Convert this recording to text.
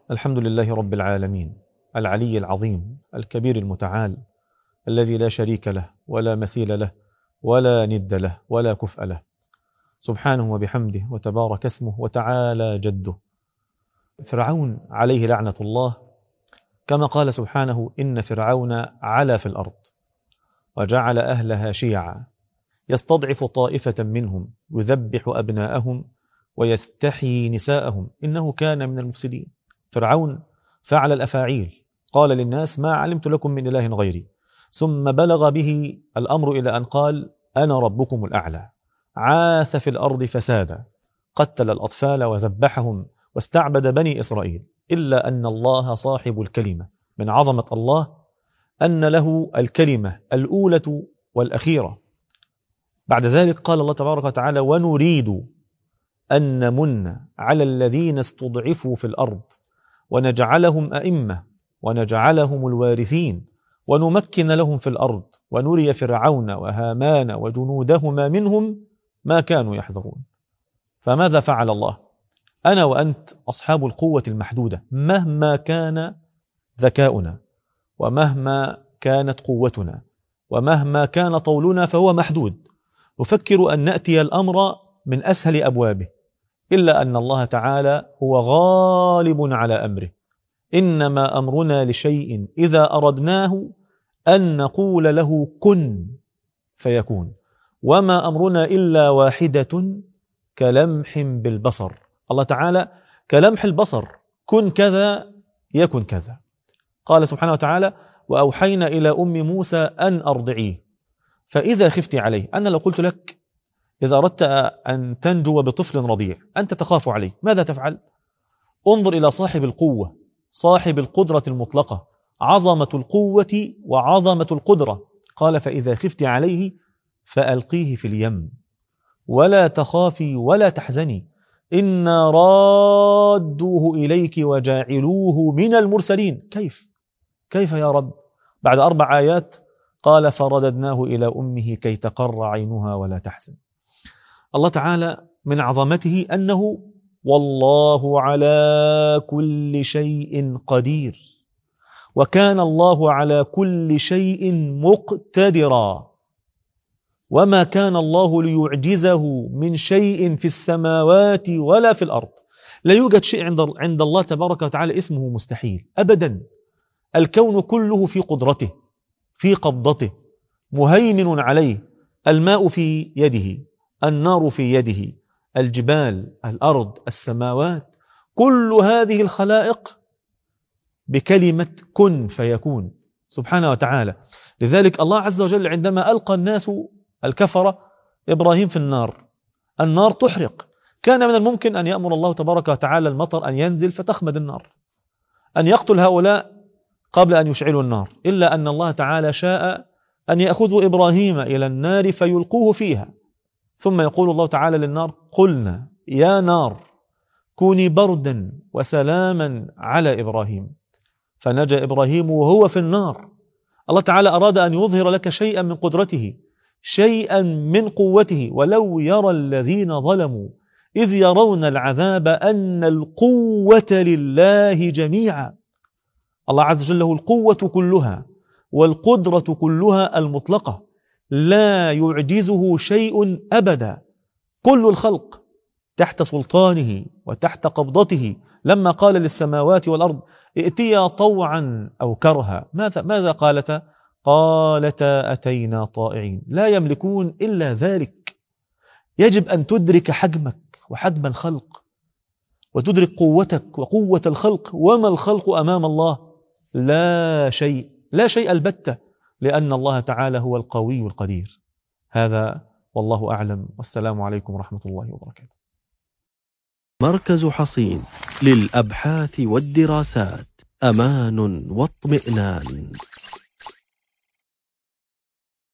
الحمد لله رب العالمين، العلي العظيم الكبير المتعال، الذي لا شريك له ولا مثيل له ولا ند له ولا كفء له، سبحانه وبحمده وتبارك اسمه وتعالى جده. فرعون عليه لعنة الله، كما قال سبحانه: إن فرعون علا في الأرض وجعل أهلها شيعا يستضعف طائفة منهم يذبح أبناءهم ويستحيي نساءهم إنه كان من المفسدين. فرعون فعل الأفاعيل، قال للناس: ما علمت لكم من إله غيري، ثم بلغ به الأمر إلى أن قال: أنا ربكم الأعلى. عاث في الأرض فسادا، قتل الأطفال وذبحهم واستعبد بني إسرائيل، إلا أن الله صاحب الكلمة. من عظمة الله أن له الكلمة الأولى والأخيرة. بعد ذلك قال الله تبارك وتعالى: ونريد أن نمن على الذين استضعفوا في الأرض ونجعلهم أئمة ونجعلهم الوارثين ونمكن لهم في الأرض ونري فرعون وهامان وجنودهما منهم ما كانوا يحذرون. فماذا فعل الله؟ أنا وأنت أصحاب القوة المحدودة، مهما كان ذكاؤنا ومهما كانت قوتنا ومهما كان طولنا فهو محدود. نفكر أن نأتي الأمر من أسهل أبوابه، إلا أن الله تعالى هو غالب على أمره. إنما أمرنا لشيء إذا أردناه أن نقول له كن فيكون، وما أمرنا إلا واحدة كلمح بالبصر. الله تعالى كلمح البصر، كن كذا يكن كذا. قال سبحانه وتعالى: وأوحينا إلى أم موسى أن أرضعيه فإذا خفت عليه. أنا لو قلت لك إذا أردت أن تنجو بطفل رضيع أنت تخاف عليه، ماذا تفعل؟ انظر إلى صاحب القوة، صاحب القدرة المطلقة، عظمة القوة وعظمة القدرة. قال: فإذا خفت عليه فألقيه في اليم ولا تخافي ولا تحزني إنا رادوه إليك وجاعلوه من المرسلين. كيف يا رب؟ بعد 4 آيات قال: فرددناه إلى أمه كي تقر عينها ولا تحزن. الله تعالى من عظمته أنه والله على كل شيء قدير، وكان الله على كل شيء مقتدرا، وما كان الله ليعجزه من شيء في السماوات ولا في الأرض. لا يوجد شيء عند الله تبارك وتعالى اسمه مستحيل أبدا. الكون كله في قدرته، في قبضته، مهيمن عليه. الماء في يده، النار في يده، الجبال، الأرض، السماوات، كل هذه الخلائق بكلمة كن فيكون سبحانه وتعالى. لذلك الله عز وجل عندما ألقى الناس الكفرة إبراهيم في النار تحرق، كان من الممكن أن يأمر الله تبارك وتعالى المطر أن ينزل فتخمد النار، أن يقتل هؤلاء قبل أن يشعلوا النار، إلا أن الله تعالى شاء أن يأخذوا إبراهيم إلى النار فيلقوه فيها، ثم يقول الله تعالى للنار: قلنا يا نار كوني بردا وسلاما على إبراهيم، فنجا إبراهيم وهو في النار. الله تعالى أراد أن يظهر لك شيئا من قدرته، شيئا من قوته. ولو يرى الذين ظلموا إذ يرون العذاب أن القوة لله جميعا. الله عز وجل له القوة كلها والقدرة كلها المطلقة، لا يعجزه شيء أبدا. كل الخلق تحت سلطانه وتحت قبضته. لما قال للسماوات والأرض ائتيا طوعا أو كرها، ماذا قالتا؟ قالتا أتينا طائعين. لا يملكون إلا ذلك. يجب أن تدرك حجمك وحجم الخلق، وتدرك قوتك وقوة الخلق. وما الخلق أمام الله؟ لا شيء، لا شيء البتة، لأن الله تعالى هو القوي القدير. هذا والله أعلم، والسلام عليكم ورحمة الله وبركاته. مركز حصين للأبحاث والدراسات، أمان واطمئنان.